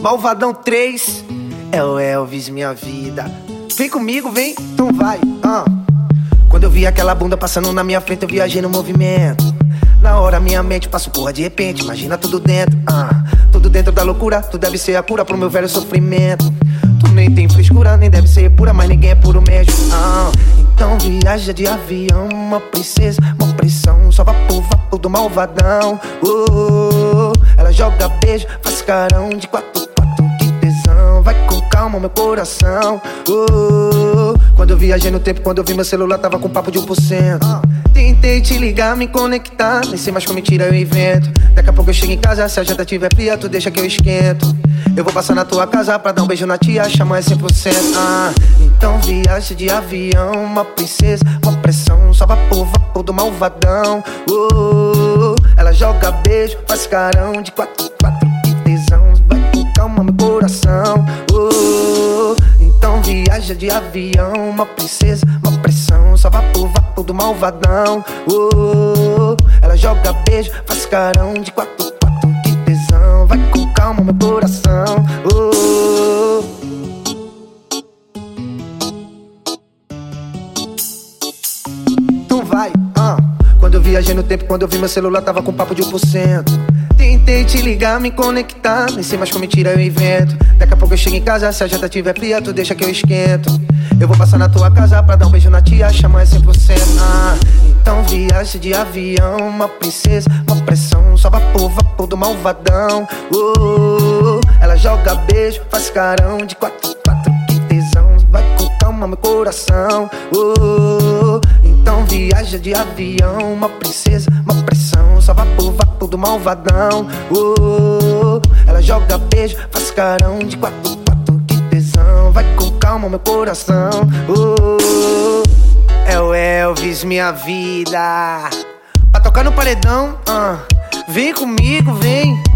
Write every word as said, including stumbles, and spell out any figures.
Malvadão três, é o Elvis, minha vida. Vem comigo, vem, então vai. uh. Quando eu vi aquela bunda passando na minha frente, eu viajei no movimento. Na hora minha mente passou porra de repente, imagina tudo dentro. uh. Tudo dentro da loucura, tu deve ser a cura pro meu velho sofrimento. Tu nem tem frescura, nem deve ser pura, mas ninguém é puro mesmo. uh. Então viaja de avião, uma princesa, uma pressão, só vapor, vapor do malvadão. uh. Ela joga beijo, faz carão de quatro, quatro, que tesão. Vai com calma, meu coração. uh. Quando eu viajei no tempo, quando eu vi meu celular, tava com papo de um por cento. Tentei te ligar, me conectar, nem sei mais como mentira eu invento. Daqui a pouco eu chego em casa, se a janta tiver fria, tu deixa que eu esquento. Eu vou passar na tua casa pra dar um beijo na tia, chama é cem por cento. ah, Então viagem de avião, uma princesa, uma pressão, só vapor, vapor do malvadão. uh, Ela joga beijo, faz carão de quatro, quatro, que tesão. Vai com calma, meu coração. uh, Então viaja de avião, uma princesa, uma pressão, só vapor, vapor do malvadão. uh, Ela joga beijo, faz carão de quatro, quatro, que tesão. Vai com calma, meu coração. uh. Então vai, uh. Quando eu viajei no tempo, quando eu vi meu celular, tava com papo de um por cento. Tentei te ligar, me conectar, nem sei mais como mentira eu invento. Daqui a pouco eu chego em casa, se a janta tiver fria, tu deixa que eu esquento. Eu vou passar na tua casa pra dar um beijo na tia, chama é cem por cento. ah, Então viagem de avião, uma princesa, uma pressão, só vapor, vapor do malvadão. uh, Ela joga beijo, faz carão de quatro, quatro, que tesão. Vai com calma, meu coração. uh, Então viaja de avião, uma princesa, uma pressão, só vapor, vapor do malvadão. uh, Ela joga beijo, faz carão de quatro, quatro, que tesão. Vai com calma, meu coração. uh, É o Elvis, minha vida. Pra tocar no paredão, uh, vem comigo, vem.